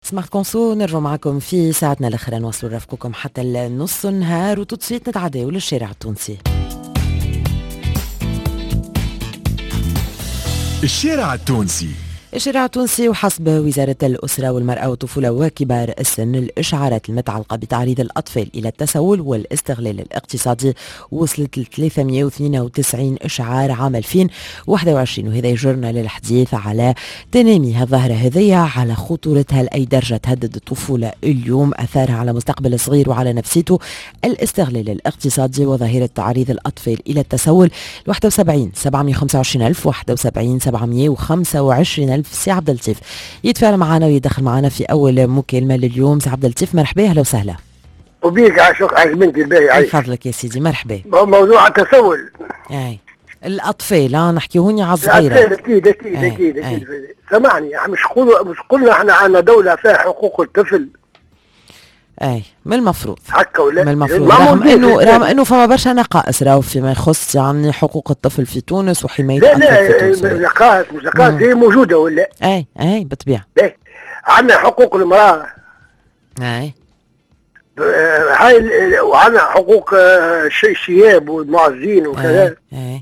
سمارت كونسو نرجعوا معكم في ساعتنا الاخرى، نوصلوا رفقكم حتى النص النهار وتوت نتعداو للشارع التونسي. الشارع التونسي. الشارع التونسي وحسب وزارة الأسرة والمرأة والطفولة وكبار السن، الإشعارات المتعلقة بتعريض الأطفال إلى التسول والاستغلال الاقتصادي وصلت ل 392 إشعار عام 2021، وهذا يجرنا للحديث على تنامي الظاهرة هذية، على خطورتها لأي درجة تهدد الطفولة اليوم، أثارها على مستقبل الصغير وعلى نفسيته، الاستغلال الاقتصادي وظاهرة تعريض الأطفال إلى التسول. 71 725 ألف 71 725 سي عبد اللطيف يتفاعل معنا ويدخل معنا في اول مكالمه لليوم. سي عبد اللطيف مرحبا، اهلا وسهلا. وبيك عاشق بنتي الباهي عايش. فضلك يا سيدي، مرحبا. موضوع التسول. اي الاطفال نحكيو هوني على الصغيره. اكيد سامعني، مش قلنا احنا عندنا دوله فيها حقوق الطفل. اي من المفروض هكا ولا من المفروض، رغم انه فما برشا نقائص راهو فيما يخص يعني حقوق الطفل في تونس وحمايه الطفل في تونس. لا نقائص مش نقائص، هي موجوده ولا؟ اي بالطبيعه. عندنا حقوق المراه. اي هاي وعندنا حقوق الشياب والمعزين وكذا.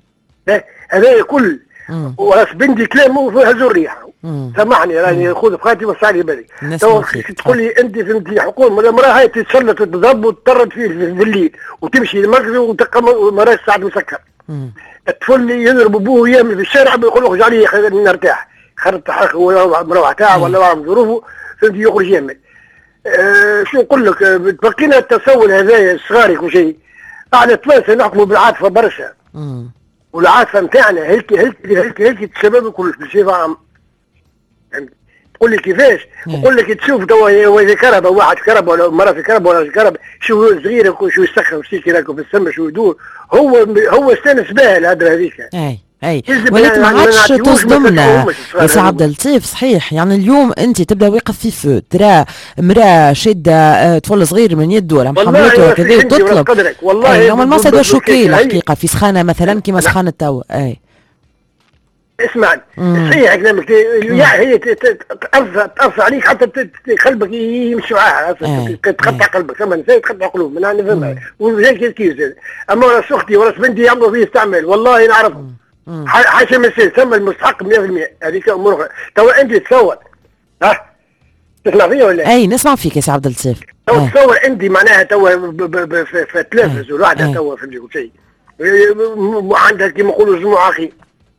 هذا كل وراس بنتي كلام وهزوا الريحه. سامحني راني خذ بخاتي بس علي بالي. تقول لي انت فهمتي حقوق المراه هاي تتسلط وتضرب وتطرد فيه في الليل وتمشي المغرب ومراه ساعات مسكر. الطفل يضرب ابوه ويامي في الشارع بيقول له اخرج علي نرتاح، خرج حق ولا مروح تاعه ولا واعمل ظروفه فهمتي يخرج يامي. شو نقول لك، بقينا التسول هذايا الصغار كل شيء. احنا توانسه نحكموا بالعاطفه برشا. والعاطفه نتاعنا هيك الشباب كل بصفه عام. تقول لي كيفاش؟ نقول لك تشوف توا اذا كرهبه واحد كرهبه ولا مرة في كرهبه ولا كرهبه، شو صغير شو يسخن شو راكب في السما شو يدور، هو استانس بها الهدره هذيك. ولكن ما عادش تصدمنا يا سي عبد اللطيف. صحيح يعني اليوم انت تبدا واقف في فو، ترى مراه شاده طفل صغير من يده ولا محملته وكذا وتطلب. والله نورمالمون سا دو شوكي الحقيقه في سخانه مثلا كيما سخانه توا. اسمعني صحيح كلامك، هي تأثر عليك حتى قلبك يمشي معاها، تقطع قلبك. ثم نساء تقطع قلوب، انا نفهمها وزي كيف. اما راس اختي وراس بنتي يعملوا فيه استعمال، والله نعرفهم. حاشا من السيد ثم المستحق 100%. هذيك امور توا انت تصور. تسمع فيا ولا؟ اي نسمع فيك يا سي عبد اللطيف. توا تصور انت معناها توا في التلفز والواحده توا في كل شيء عندها كيما نقولوا جموع اخي.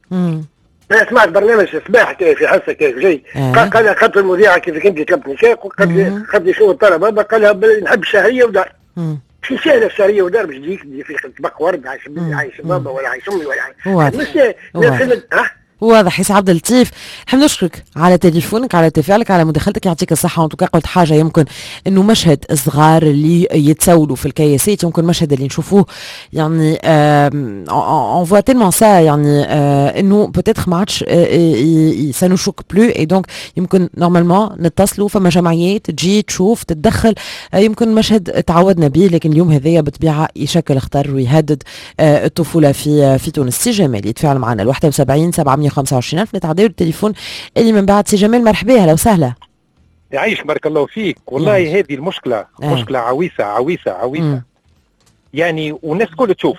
انا سمعت برنامج الصباح في حصه كيف شيء، قال خاطر المذيعه كيف انت طلبتني شيء، قالت لي شو الطلب هذا؟ قال لها نحب شهريه ودار. في سهله الشهريه ودار باش تجيك في طبق ورد عايش بابا ولا عايش امي ولا عايش مش واضح يا سي عبد اللطيف. نحب نشكرك على تليفونك، على تفاعلك، على مداخلتك، يعطيك الصحه. وانت قلت حاجه، يمكن انه مشهد الصغار اللي يتسولوا في الكياسات يمكن مشهد اللي نشوفوه يعني اون فوا تيلمون سا يعني انه بوتيتر ما عادش سانوشوك بلو، اي دونك يمكن نورمالمون نتصلوا فما جمعيات تجي تشوف تتدخل. يمكن مشهد تعودنا به، لكن اليوم هذايا بالطبيعه يشكل خطر ويهدد الطفوله في تونس. سي جمال يتفاعل معنا 71 725 ألف. نتعداو التليفون اللي من بعد. سي جمال مرحبا، اهلا وسهلا. يعيش بارك الله فيك. والله هذه المشكله مشكله عويصه يعني، والناس كل تشوف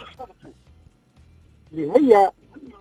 اللي هي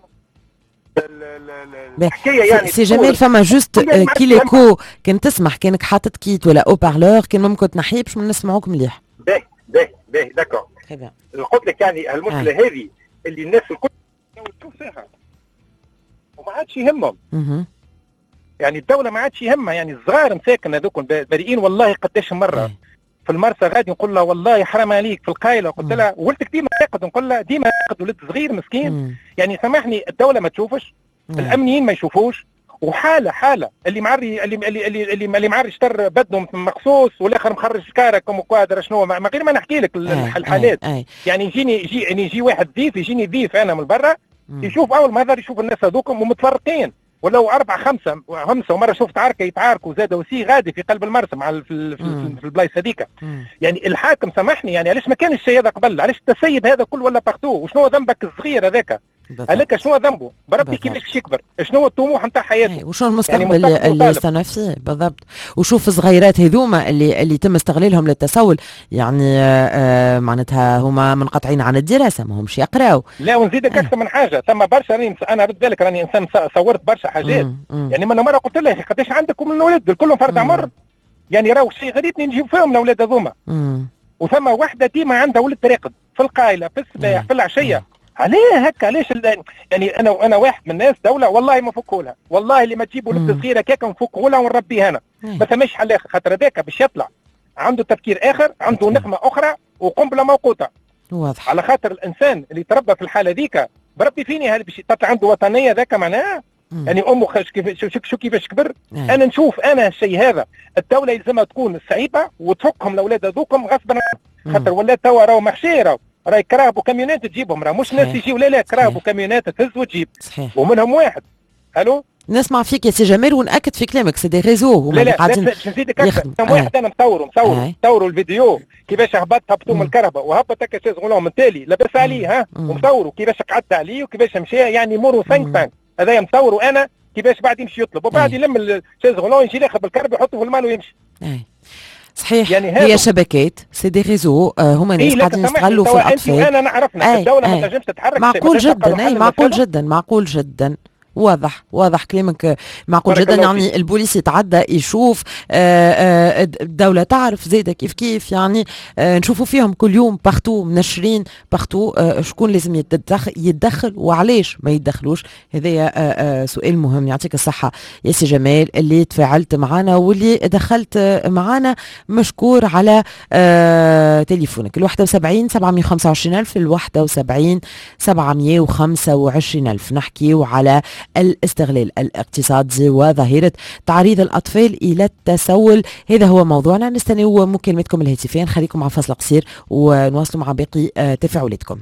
الحكايه. يعني سي جمال فما جوست كيليكو كان تسمح، كانك حاطط كيت ولا او بارلور كان ممكن تنحيه باش نسمعوك مليح. باهي داكور. قلت لك يعني المشكله هذه اللي الناس الكل تشوف فيها وما عادش يهمهم. يعني الدولة ما عادش يهمها. يعني الصغار مساكن هذوك بريئين. والله قداش مرة في المرسى غادي نقول لها والله حرام عليك في القايلة، قلت لها ولدك ديما ياخذ، نقول لها ديما ياخذ ولد صغير مسكين. يعني سامحني الدولة ما تشوفش، الأمنيين ما يشوفوش، وحالة اللي معري اللي معري اشتر بدهم مخصوص والاخر مخرج كاركم وقادر شنو ما غير ما نحكي لك الحالات. يعني يجي واحد ضيف، يجيني ضيف انا من برا يشوف اول ما يظهر يشوف الناس هذوكم ومتفرقين ولو 4 5 ومره شفت عركه يتعاركوا زاد وسي غادي في قلب المرسى مع في البلايص هذيك. يعني الحاكم سامحني، يعني علاش ما كان الشيء هذا قبل؟ علاش التسيب هذا كل ولا باغتو؟ وشنو ذنبك الصغير هذاك؟ هلك شنو ذنبه؟ بربي كيفاش يكبر؟ شنو الطموح نتاع حياته؟ وشنو المستقبل اللي يستنى فيه بالضبط؟ وشوف الصغيرات هذوما اللي تم استغلالهم للتسول، يعني معناتها هما منقطعين عن الدراسه، ما همش يقراو. لا ونزيدك اكثر من حاجه، ثم برشا انا رد بالك راني انسان صورت برشا حاجات. يعني من مره قلت له قداش عندكم من الاولاد؟ كلهم فرد عمر. يعني راهو شيء غريب نجيب فيهم الاولاد هذوما. وثم واحده ديما عندها ولد راقد في القايله في الصباح في العشيه. عليه هكا؟ علاش يعني انا واحد من الناس دوله والله ما فكولها، والله اللي ما تجيبوا ولد صغيره كيكا نفكولها ونربيها انا. ما ثماش حل اخر، خاطر هذاك باش يطلع عنده تفكير اخر، عنده نقمه اخرى وقنبله موقوته. واضح. على خاطر الانسان اللي تربى في الحاله ذيك بربي فيني هل باش تطلع عنده وطنيه ذاك معناها؟ يعني امه كيفاش كبر. انا نشوف الشيء هذا الدوله يلزمها تكون صعيبه وتفكهم الاولاد هذوكم غصبا عنهم، خاطر ولا توا راهو محشي راهي كراهب وكاميونات تجيبهم، راه مش ناس يجيو لا كراهب وكاميونات تهز وتجيب. صحيح. ومنهم واحد. الو نسمع فيك يا سي جمال ونأكد في كلامك، سي دي ريزو هما اللي قاعدين نزيدك اكثر. واحد انا مصوروا الفيديو كيفاش هبطوا من الكهرباء وهبط هكا شاز غلام من تالي لاباس عليه ومصوروا كيفاش قعدت عليه وكيفاش مشى، يعني يمروا 5 هذايا مصوروا انا كيفاش بعد يمشي يطلب وبعد يلم الشاز غلام يجي ياخذ بالكهرباء يحطه في المال ويمشي. صحيح. يعني هي شبكات سي دي ريزو هما الناس قاعدين يستغلوا في الاطفال. انا نعرفنا الدوله ما تنجمش تتحرك. معقول جدا. معقول جدا. واضح كلامك معقول جدا. يعني البوليس يتعدى يشوف، الدولة تعرف زيادة كيف يعني نشوفوا فيهم كل يوم بارتو منشرين بارتو. شكون لازم يتدخل وعلاش ما يتدخلوش؟ هذا سؤال مهم. يعطيك الصحة يا سي جمال اللي تفاعلت معنا واللي دخلت معنا، مشكور على تليفونك 71 725 ألف 71 725 ألف. نحكيو على الاستغلال الاقتصادي وظاهرة تعريض الأطفال إلى التسول. هذا هو موضوعنا. نستناو مكالمتكم الهاتفية. خليكم مع فاصل قصير ونواصلوا مع باقي تفاعلاتكم.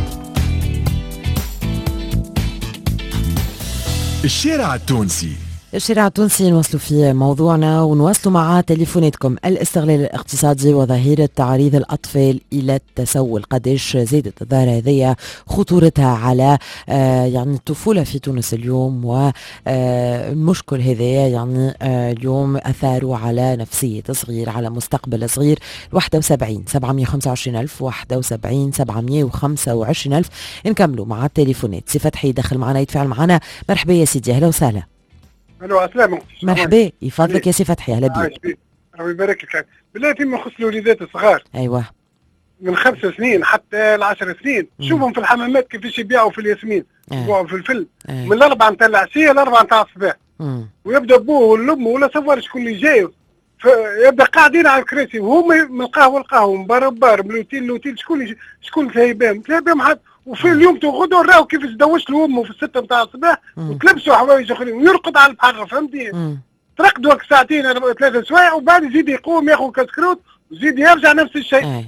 الشارع التونسي. الشارع التونسي نواصلوا في موضوعنا ونواصلوا مع تليفوناتكم. الاستغلال الاقتصادي وظاهرة تعريض الأطفال إلى التسول، قديش زادت الظاهرة هذه خطورتها على يعني الطفولة في تونس اليوم، والمشكل هذا يعني اليوم أثاره على نفسية صغير، على مستقبل صغير. 71 725 ألف 71 725 ألف. نكملوا مع التليفونات. سي فتحي دخل معنا يتفاعل معنا. مرحبا يا سيدي، أهلا وسهلا. الو السلام. مرحبا يفضلك يا سي فتحي. اهلا بك. الله يبارك لك. بالله فيما يخص الوليدات الصغار، ايوه، من 5 سنين حتى 10 سنين، شوفهم في الحمامات كيفاش يبيعوا في الياسمين، يبيعوا في الفل، من 4 نتاع العشيه ل 4 نتاع الصباح. ويبدا ابوه ولا امه ولا صور شكون اللي جاي، يبدا قاعدين على الكراسي وهما من القهوه للقهوه، من بار لبار، من لوتيل لوتيل. شكون تلاقيهم حد. وفي اليوم غدوه راهو كيفاش دوش له امه في 6 نتاع الصباح وتلبسوا حوايج اخرين ويرقد على البحر، فهمتي؟ ترقدوا 2 ساعتين 3 سوايع وبعد يزيد يقوم ياخذ كسكروت ويزيد يرجع نفس الشيء.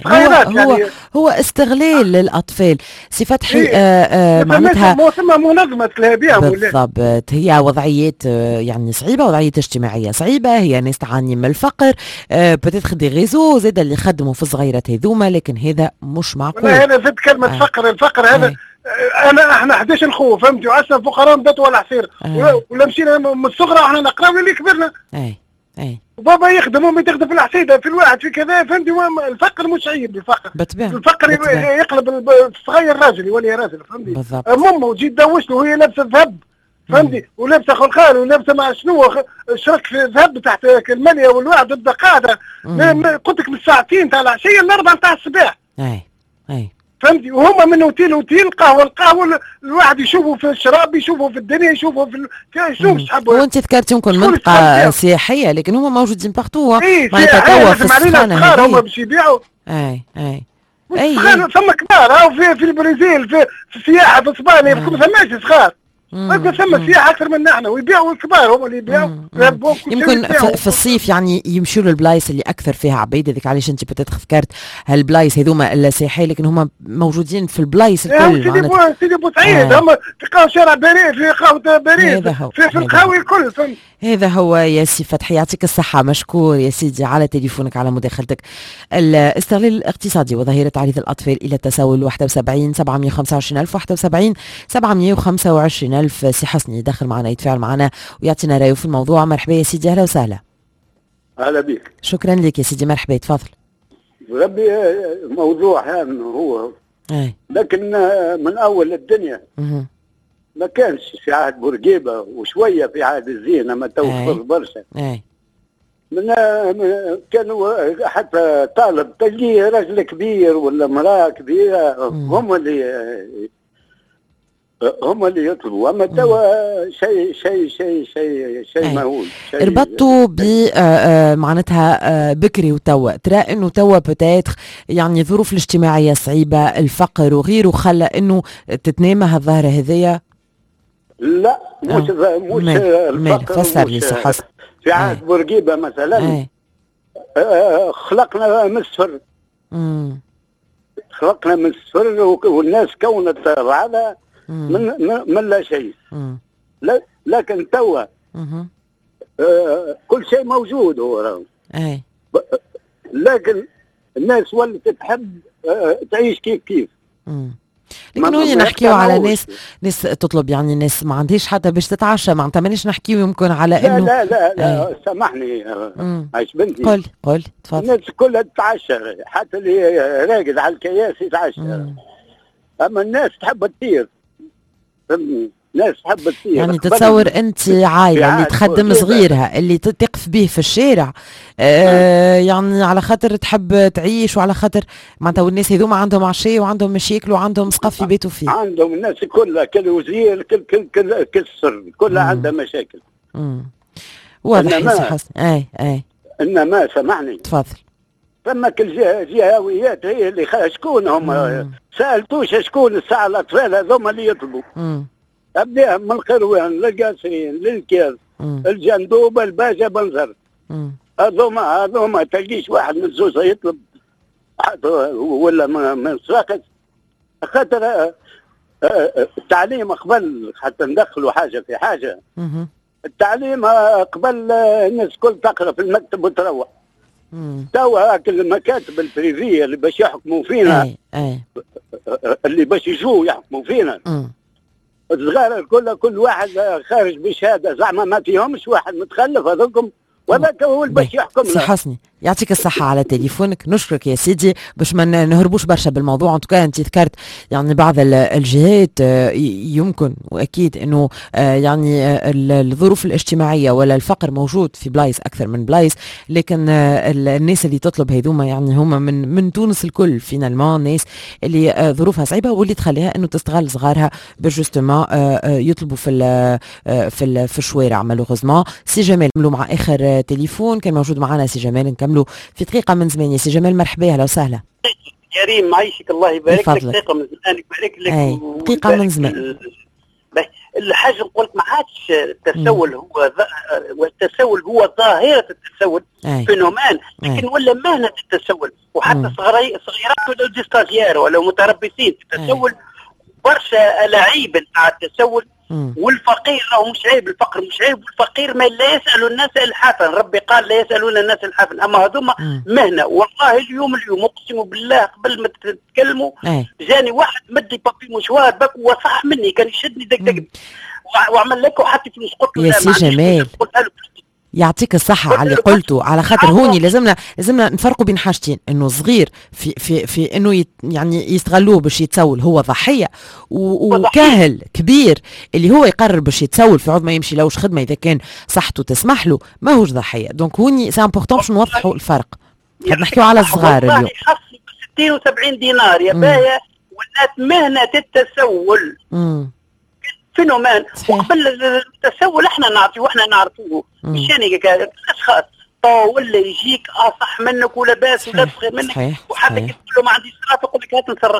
هو استغلال للاطفال. سي فتحي معناتها منظمه الهبيه بالضبط. هي وضعيات يعني صعيبه، وضعيات اجتماعيه صعيبه، هي ناس تعاني من الفقر، بتدخل دي غيزو زاد اللي يخدموا في الصغيرات هذوما، لكن هذا مش معقول. انا زدت كلمه فقر. الفقر هذا احنا 11 نخوه، فهمتي؟ وعشنا فقراء بدات ولا حصير، ولا مشينا من الصغرى واحنا نقراو اللي كبرنا. وبابا يخدم وامي تخدم في الحسيده في الواحد في كذا، فهمتي؟ الفقر مش عيب. الفقر يقلب الصغير راجل يولي راجل، فهمتي؟ ماما وتجي تدوش له وهي لابسه ذهب، فهمتي؟ ولابسه خلخال ولابسه مع شنو شرك في ذهب تحت المنيه والواحد تبدا قاعده. قلت لك من الساعتين تاع العشيه ل 4 تاع الصباح. فهمتي؟ وهما من اوتيل القهوه الواحد يشوفوا في الشراب، يشوفوا في الدنيا، يشوفوا في شنو يحبوا. وانت ذكرت يمكن منطقه سياحيه، لكن هما موجودين بارتو. معناتها توا في السخانه هما باش يبيعوا. ثم كبار في البرازيل، في السياحه في اسبانيا ما ثماش صغار. ثم سياح اكثر منا احنا، ويبيعوا الكبار هم اللي يبيعوا. يمكن في الصيف يعني يمشوا للبلايص اللي اكثر فيها عبيد. هذيك علاش انت بتتخ ذكرت هالبلايص هذوما السياحيه، لكن هم موجودين في البلايص الكل. سيدي بوسعيد هم تلقاو شارع باريس، في قهوه باريس، في القهاوي الكل. هذا هو يا سي فتحي، يعطيك الصحة، مشكور يا سيدي على تليفونك، على مداخلتك. الاستغلال الاقتصادي وظاهرة تعريض الأطفال إلى التسول 71 725 ألف 71 725 ألف. سي حسني يدخل معنا يتفاعل معنا ويعطينا رأيه في الموضوع. مرحبا يا سيدي، أهلا وسهلا. أهلا بك. شكرا لك يا سيدي، مرحبا، تفضل. ربي موضوع هام هو، لكن من أول الدنيا ما كانش في عهد بورقيبة وشوية في عهد الزينة، ما توفر برشا. من كانوا حتى طالب تلقيه رجل كبير ولا امرأة كبيرة هم اللي يطلبوا. اما توا شيء مهول. ربطوا ب معناتها بكري وتوا، ترى انه توا بتاتر يعني الظروف الاجتماعية صعيبة، الفقر وغيره خلى انه تتنامى هالظاهرة هذيا. لا مش الفقر. فسر لي سي حسن. في عهد بورقيبة مثلا خلقنا من الصفر. خلقنا من الصفر والناس كونت بعدها من لا شيء. لكن توا كل شيء موجود هو. لكن الناس ولت تحب تعيش كيف. لكن هو نحكيو على ناس تطلب، يعني ناس ما عندهاش حتى باش تتعشى، معناتها مانيش نحكيو يمكن على انه لا سامحني عايش بنتي. قل تفضل. الناس كلها تتعشى، حتى اللي راقد على الكياس يتعشى. اما الناس تحب تطير، الناس تحب تطير. يعني تتصور انت عائله اللي تخدم صغيرها اللي تقف به في الشارع يعني على خاطر تحب تعيش، وعلى خاطر معناتها والناس هذوما عندهم عشيه وعندهم مشاكل وعندهم سقف يبيتوا فيه. عندهم الناس كلها كل وزير كل سر كلها عندها مشاكل. واضح يا سي حسن. انما سامحني تفضل. ثم كل جهويات هي اللي شكون هم؟ سالتوش شكون الساعه الاطفال هذوما اللي يطلبوا؟ ابداهم من القروان للقاسرين للكير الجندوبه الباجه بنزر. هذوما تلقيش واحد من زوزه يطلب ولا من ساقط. خاطر التعليم قبل حتى ندخلوا حاجه في حاجه. التعليم قبل الناس كل تقرا في المكتب وتروح. توا المكاتب البريفيه اللي باش يحكموا فينا اللي باش يجوا يحكموا فينا الصغار كل واحد خارج بشهاده، زعما ما فيهمش واحد متخلف هذوكم، وذاك هو اللي باش يحكمنا. سي حسني يعطيك الصحة على تليفونك، نشكرك يا سيدي باش ما نهربوش برشا بالموضوع. انتوكا انت ذكرت يعني بعض الجهات يمكن واكيد انه يعني الظروف الاجتماعية ولا الفقر موجود في بلايص اكثر من بلايص، لكن الناس اللي تطلب هذوما يعني هما من تونس الكل فينالمون، ناس اللي ظروفها صعيبة واللي تخليها انه تستغل صغارها بجوستومون يطلبوا في الشوارع. مالوغوزمون سي جمال مع اخر تليفون كان موجود معنا. سي جمال نكملوا في دقيقة من زمان. يا سي جمال مرحبا، اهلا وسهلا. كريم معيشك، الله يبارك لك. دقيقة من زمان يبارك لك. دقيقة من زمان. الحاجة قلت ما عادش التسول هو والتسول هو ظاهرة التسول فينومان، لكن ولا مهنة التسول. وحتى صغيرات ولا ستاجير ولا متربصين في التسول برشا لعيب نتاع التسول. والفقير راهو مش عيب، الفقر مش عيب، والفقير ما لا يسألوا الناس الحافا. ربي قال لا يسألون الناس الحافا، اما هذوما مهنه. والله اليوم اقسم بالله قبل ما تتكلموا جاني واحد مدي بابي مشوار بك وصح مني، كان يشدني دق وعمل لك وحتى فلوس. قلت له يا سي جمال يعطيك الصحة على اللي قلته، على خاطر هوني لازمنا نفرقوا بين حاجتين، انه صغير في انه يعني يستغلوه باش يتسول هو ضحية، وكاهل كبير اللي هو يقرر باش يتسول في عوض ما يمشي لوش خدمة اذا كان صحته تسمح له ماهوش ضحية. دونك هوني سي امبورطون باش نوضحوا الفرق. نحكيو على الصغار اليوم. 60 و70 دينار يا بايا ولات مهنة التسول. فينومان. وقبل التسول احنا نعطيه واحنا نعرفوه، مش يعني اشخاص ولا يجيك اصح منك ولا باس ولا صغير منك، وحتى كي تقول له ما عنديش صرافه يقول لك هات نصرف لك.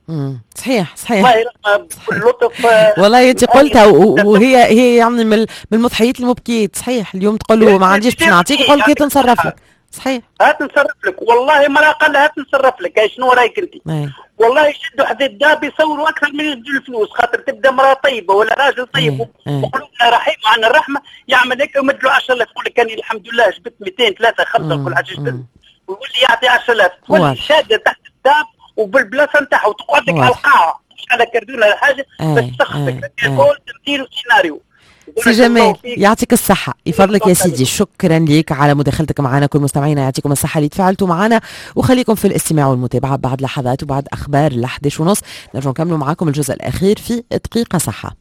صحيح والله لطف. والله انت قلتها وهي يعني من المضحيات المبكيات. صحيح اليوم تقول له ما عنديش باش نعطيك، يقول لك تنصرف لك. صحيح هات نصرف لك، والله ما قال هات نصرف لك. شنو رايك انت؟ والله يشدوا حذا الداب يصوروا اكثر من يدوا الفلوس، خاطر تبدا مراه طيبه ولا راجل طيب وقلوبنا رحيم وعن الرحمه يعمل هيك ويمدلوا 10,000 يقول لك كان الحمد لله جبت 200 3 5 كل حاجه جبت، ويقول لي يعطي 10,000 تولي شاده تحت الداب وبالبلاصه نتاعها وتقعد لك على القاعه مش على كردونه ولا حاجه بس تخطك تقول تمثيل وسيناريو. سي جمال يعطيك الصحة، يفضلك يا سيدي. شكرا لك على مداخلتك معنا. كل مستمعينا يعطيكم الصحة اللي تفاعلتوا معنا، وخليكم في الاستماع والمتابعة. بعد لحظات وبعد أخبار 11:30 نرجع نكملوا معاكم الجزء الأخير في دقيقة صحة.